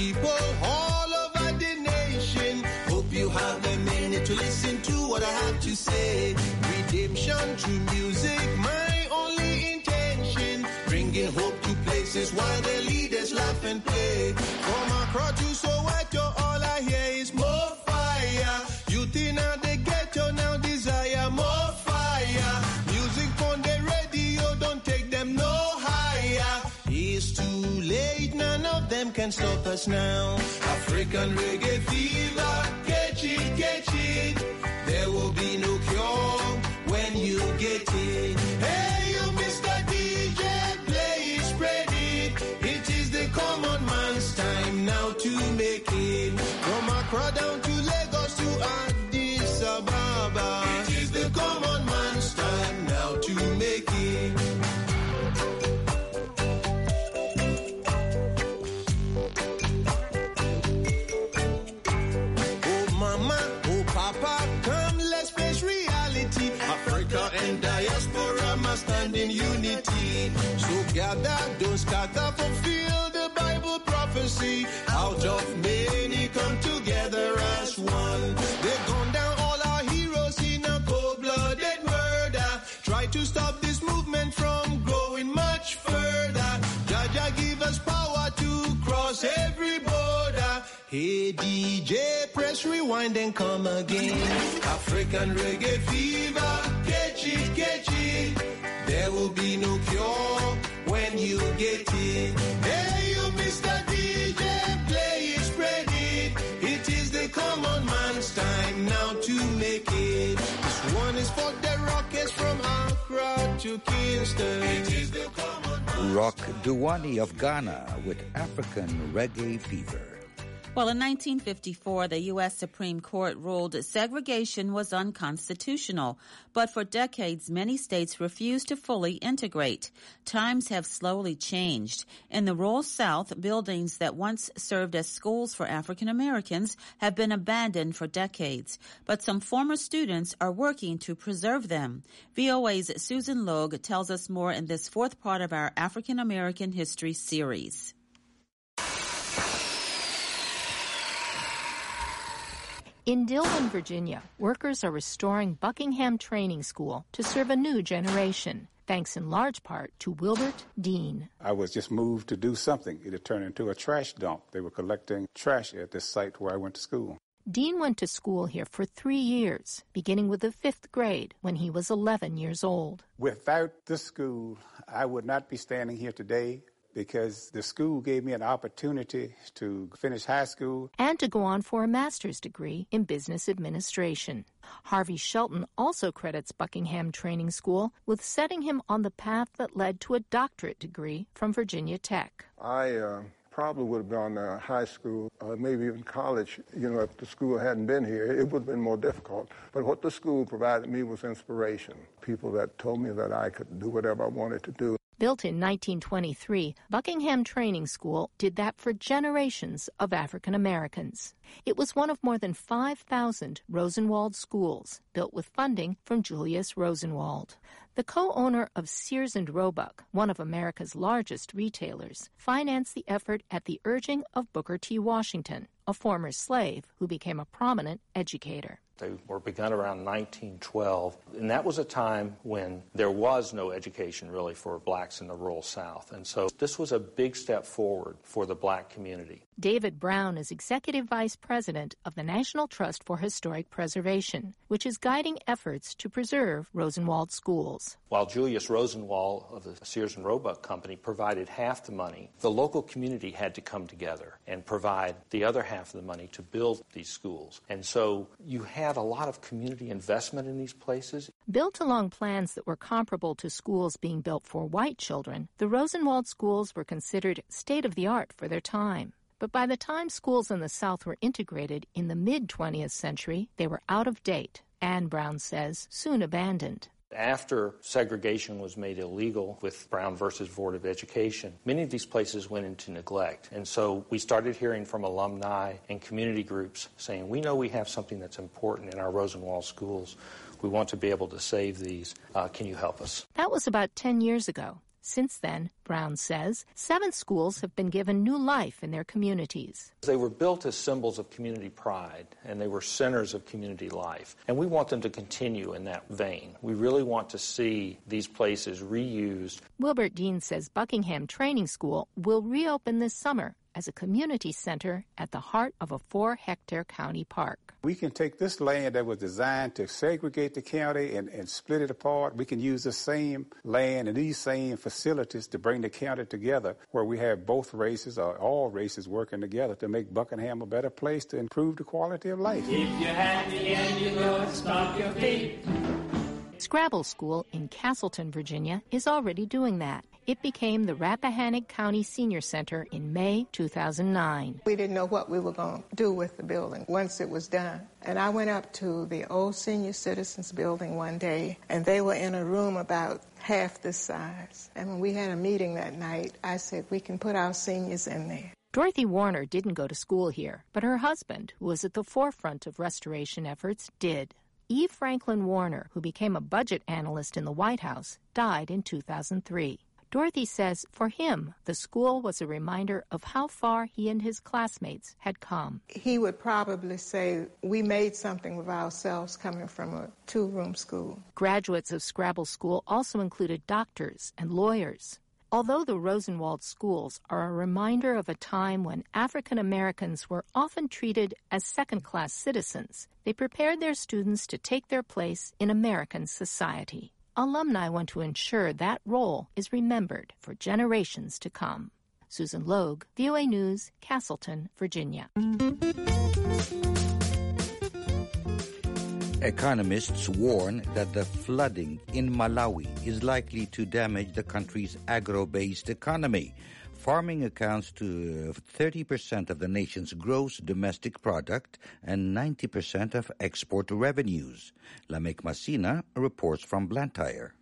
people all over the nation. Hope you have a minute to listen to what I have to say. Redemption through music, my only intention. Bringing hope to places while the leaders laugh and play. From Accra to Soweto, all I hear is more fire. Youth in the ghetto now desire more fire. Music on the radio, don't take them no higher. It's too late, none of them can stop us now. African reggae fever, catch it, catch it. There will be no cure when you get it. Hey, you Mister D J, play it, spread it. It is the common man's time now to make it. From Accra down to Lagos to Addis Ababa. It is the common man's time now to make it. Oh mama, oh papa, come let's face reality. Africa and diaspora must stand in unity. So gather, don't scatter, fulfill the Bible prophecy. Out of many come together as one. They've gone down all our heroes in a cold-blooded murder. Try to stop this movement from growing much further. Jaja give us power to cross every border. Hey D J, press rewind and come again. African reggae fever, catch it, catch it. There will be no cure when you get it. Hey, you Mister D J, play it, spread it. It is the common man's time now to make it. This one is for the rockets from Accra to Kingston. It is the common man's Rock Duwani of Ghana with African Reggae Fever. Well, in nineteen fifty-four, the U S Supreme Court ruled segregation was unconstitutional, but for decades, many states refused to fully integrate. Times have slowly changed. In the rural South, buildings that once served as schools for African Americans have been abandoned for decades, but some former students are working to preserve them. V O A's Susan Logue tells us more in this fourth part of our African American History series. In Dillon, Virginia, workers are restoring Buckingham Training School to serve a new generation, thanks in large part to Wilbert Dean. I was just moved to do something. It had turned into a trash dump. They were collecting trash at this site where I went to school. Dean went to school here for three years, beginning with the fifth grade when he was eleven years old. Without the school, I would not be standing here today, because the school gave me an opportunity to finish high school. And to go on for a master's degree in business administration. Harvey Shelton also credits Buckingham Training School with setting him on the path that led to a doctorate degree from Virginia Tech. I uh, probably would have gone to high school, uh, maybe even college. You know, if the school hadn't been here, it would have been more difficult. But what the school provided me was inspiration. People that told me that I could do whatever I wanted to do. Built in nineteen twenty-three, Buckingham Training School did that for generations of African Americans. It was one of more than five thousand Rosenwald schools, built with funding from Julius Rosenwald. The co-owner of Sears and Roebuck, one of America's largest retailers, financed the effort at the urging of Booker T. Washington, a former slave who became a prominent educator. They were begun around nineteen twelve, and that was a time when there was no education really for blacks in the rural South. And so this was a big step forward for the black community. David Brown is Executive Vice President of the National Trust for Historic Preservation, which is guiding efforts to preserve Rosenwald schools. While Julius Rosenwald of the Sears and Roebuck Company provided half the money, the local community had to come together and provide the other half of the money to build these schools. And so you had a lot of community investment in these places. Built along plans that were comparable to schools being built for white children, the Rosenwald schools were considered state-of-the-art for their time. But by the time schools in the South were integrated in the mid-twentieth century, they were out of date, and Brown says, soon abandoned. After segregation was made illegal with Brown versus Board of Education, many of these places went into neglect. And so we started hearing from alumni and community groups saying, we know we have something that's important in our Rosenwald schools. We want to be able to save these. Uh, can you help us? That was about ten years ago. Since then, Brown says, seven schools have been given new life in their communities. They were built as symbols of community pride, and they were centers of community life. And we want them to continue in that vein. We really want to see these places reused. Wilbert Dean says Buckingham Training School will reopen this summer as a community center at the heart of a four-hectare county park. We can take this land that was designed to segregate the county and, and split it apart. We can use the same land and these same facilities to bring the county together where we have both races or all races working together to make Buckingham a better place to improve the quality of life. If you're happy and you know it, stomp your feet. Scrabble School in Castleton, Virginia, is already doing that. It became the Rappahannock County Senior Center in May two thousand nine. We didn't know what we were going to do with the building once it was done. And I went up to the old senior citizens building one day, and they were in a room about half this size. And when we had a meeting that night, I said, we can put our seniors in there. Dorothy Warner didn't go to school here, but her husband, who was at the forefront of restoration efforts, did. E. Franklin Warner, who became a budget analyst in the White House, died in two thousand three. Dorothy says for him, the school was a reminder of how far he and his classmates had come. He would probably say, we made something of ourselves coming from a two-room school. Graduates of Scrabble School also included doctors and lawyers. Although the Rosenwald schools are a reminder of a time when African Americans were often treated as second-class citizens, they prepared their students to take their place in American society. Alumni want to ensure that role is remembered for generations to come. Susan Logue, V O A News, Castleton, Virginia. Economists warn that the flooding in Malawi is likely to damage the country's agro-based economy. Farming accounts to thirty percent of the nation's gross domestic product and ninety percent of export revenues. Lamek Masina reports from Blantyre.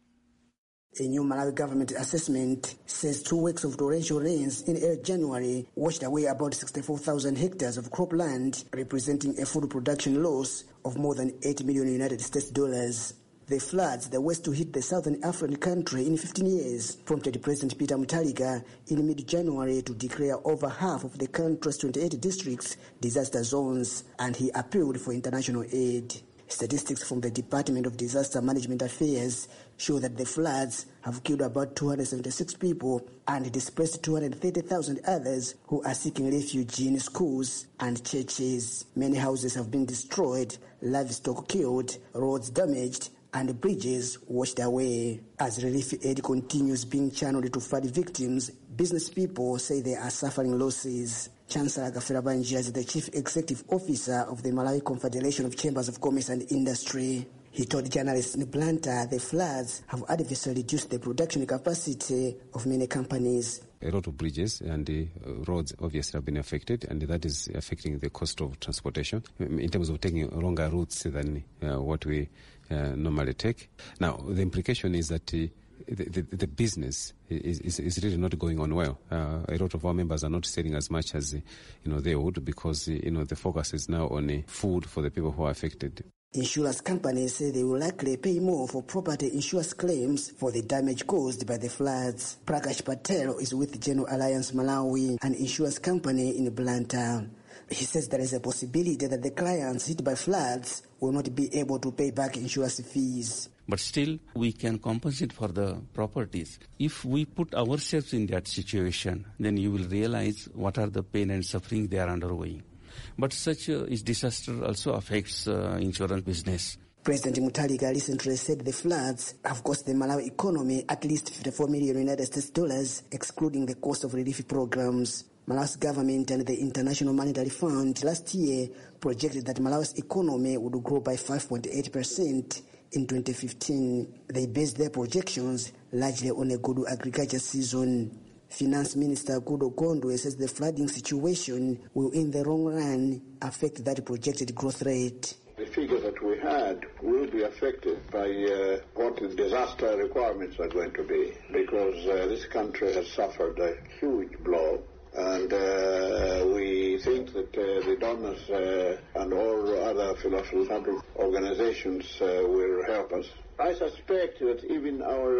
A new Malawi government assessment says two weeks of torrential rains in early January washed away about sixty-four thousand hectares of cropland, representing a food production loss of more than eight million United States dollars. The floods, the worst to hit the southern African country in fifteen years, prompted President Peter Mutharika in mid-January to declare over half of the country's twenty-eight districts disaster zones, and he appealed for international aid. Statistics from the Department of Disaster Management Affairs show that the floods have killed about two hundred seventy-six people and displaced two hundred thirty thousand others who are seeking refuge in schools and churches. Many houses have been destroyed, livestock killed, roads damaged, and bridges washed away. As relief aid continues being channeled to flood victims, business people say they are suffering losses. Chancellor Gafera Banjia is the Chief Executive Officer of the Malawi Confederation of Chambers of Commerce and Industry. He told journalists in Blantyre the floods have adversely reduced the production capacity of many companies. A lot of bridges and the roads obviously have been affected, and that is affecting the cost of transportation in terms of taking longer routes than uh, what we uh, normally take. Now, the implication is that uh, the, the, the business is, is, is really not going on well. Uh, a lot of our members are not selling as much as uh, you know they would because uh, you know the focus is now on uh, food for the people who are affected. Insurance companies say they will likely pay more for property insurance claims for the damage caused by the floods. Prakash Patel is with General Alliance Malawi, an insurance company in Blantyre. He says there is a possibility that the clients hit by floods will not be able to pay back insurance fees. But still, we can compensate for the properties. If we put ourselves in that situation, then you will realize what are the pain and suffering they are undergoing. But such uh, is disaster also affects uh, insurance business. President Mutharika recently said the floods have cost the Malawi economy at least fifty-four million United States dollars, excluding the cost of relief programs. Malawi's government and the International Monetary Fund last year projected that Malawi's economy would grow by five point eight percent in twenty fifteen. They based their projections largely on a good agriculture season. Finance Minister Gudo Gondwe says the flooding situation will in the long run affect that projected growth rate. The figures that we had will be affected by uh, what the disaster requirements are going to be, because uh, this country has suffered a huge blow, and uh, we think that uh, the donors uh, and all other philanthropic organizations uh, will help us. I suspect that even our uh,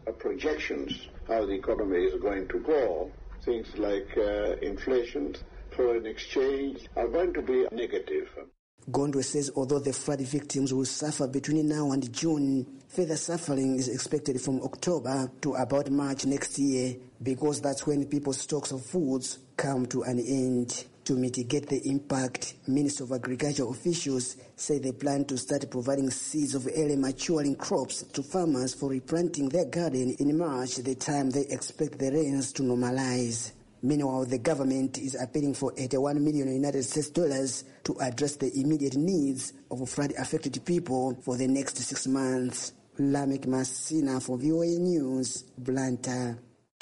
uh, projections how the economy is going to go, things like uh, inflation, foreign exchange are going to be negative. Gondwe says although the flood victims will suffer between now and June, further suffering is expected from October to about March next year, because that's when people's stocks of foods come to an end. To mitigate the impact, Minister of Agriculture officials say they plan to start providing seeds of early maturing crops to farmers for replanting their garden in March, the time they expect the rains to normalize. Meanwhile, the government is appealing for eighty-one million United States dollars to address the immediate needs of flood-affected people for the next six months. Lamek Masina for V O A News, Blantyre.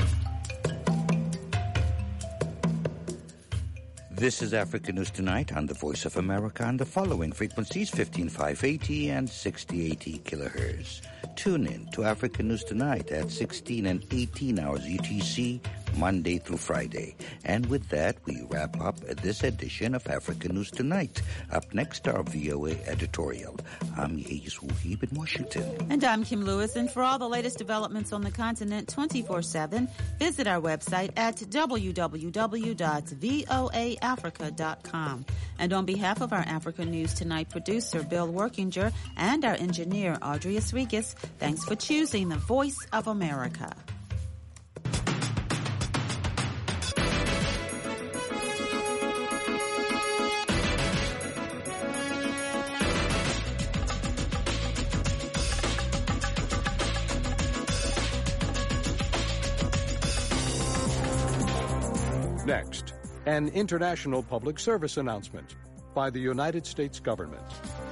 This is Africa News Tonight on the Voice of America on the following frequencies: fifteen five eighty and sixty eighty kilohertz. Tune in to Africa News Tonight at sixteen and eighteen hours U T C, Monday through Friday. And with that, we wrap up this edition of Africa News Tonight. Up next, our V O A editorial. I'm Yeyes Wuhib in Washington. And I'm Kim Lewis. And for all the latest developments on the continent twenty-four seven, visit our website at w w w dot voa africa dot com. And on behalf of our Africa News Tonight producer, Bill Workinger, and our engineer, Audrey Rodriguez, thanks for choosing the Voice of America. Next, an international public service announcement by the United States government.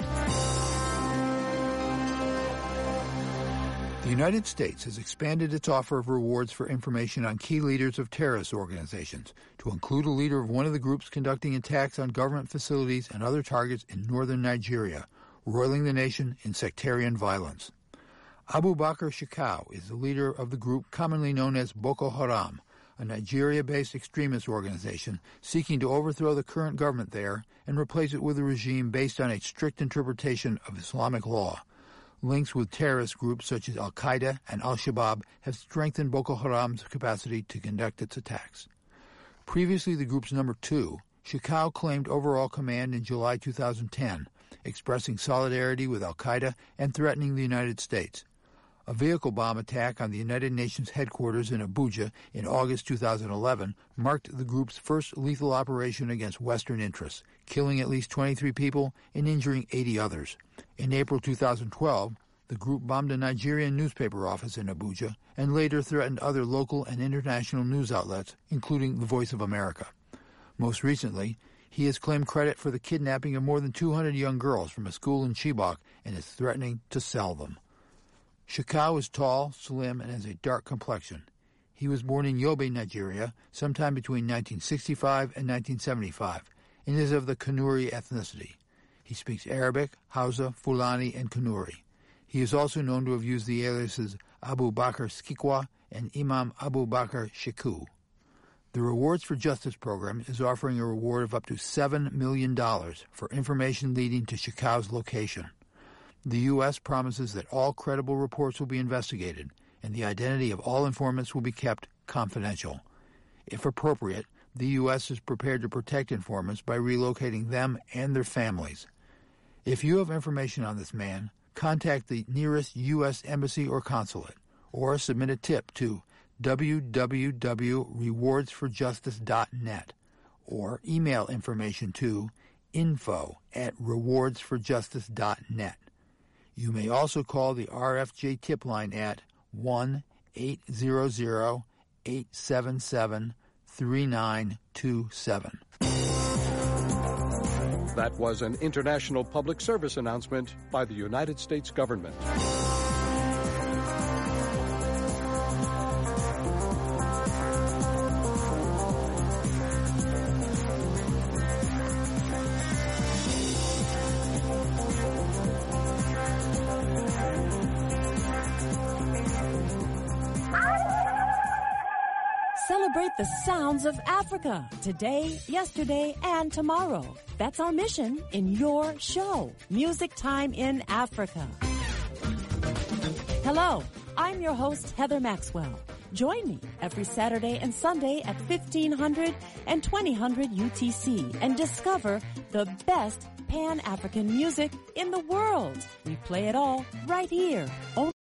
The United States has expanded its offer of rewards for information on key leaders of terrorist organizations to include a leader of one of the groups conducting attacks on government facilities and other targets in northern Nigeria, roiling the nation in sectarian violence. Abu Bakr Shekau is the leader of the group commonly known as Boko Haram, a Nigeria-based extremist organization seeking to overthrow the current government there and replace it with a regime based on a strict interpretation of Islamic law. Links with terrorist groups such as Al-Qaeda and Al-Shabaab have strengthened Boko Haram's capacity to conduct its attacks. Previously the group's number two, Shekau claimed overall command in July two thousand ten, expressing solidarity with Al-Qaeda and threatening the United States. A vehicle bomb attack on the United Nations headquarters in Abuja in August two thousand eleven marked the group's first lethal operation against Western interests, killing at least twenty-three people and injuring eighty others. In April two thousand twelve, the group bombed a Nigerian newspaper office in Abuja and later threatened other local and international news outlets, including the Voice of America. Most recently, he has claimed credit for the kidnapping of more than two hundred young girls from a school in Chibok and is threatening to sell them. Shekau is tall, slim, and has a dark complexion. He was born in Yobe, Nigeria, sometime between nineteen sixty-five and nineteen seventy-five, and is of the Kanuri ethnicity. He speaks Arabic, Hausa, Fulani, and Kanuri. He is also known to have used the aliases Abu Bakr Skikwa and Imam Abu Bakr Sheku. The Rewards for Justice program is offering a reward of up to seven million dollars for information leading to Shekau's location. The U S promises that all credible reports will be investigated and the identity of all informants will be kept confidential. If appropriate, the U S is prepared to protect informants by relocating them and their families. If you have information on this man, contact the nearest U S embassy or consulate, or submit a tip to w w w dot rewards for justice dot net, or email information to info at rewards for justice dot net. You may also call the R F J tip line at one eight hundred, eight seven seven, three nine two seven. That was an international public service announcement by the United States government. Celebrate the sounds of Africa today, yesterday, and tomorrow. That's our mission in your show, Music Time in Africa. Hello, I'm I'm your host, Heather Maxwell. Join me every Saturday and Sunday at fifteen hundred and twenty hundred U T C and discover the best Pan-African music in the world. We play it all right here.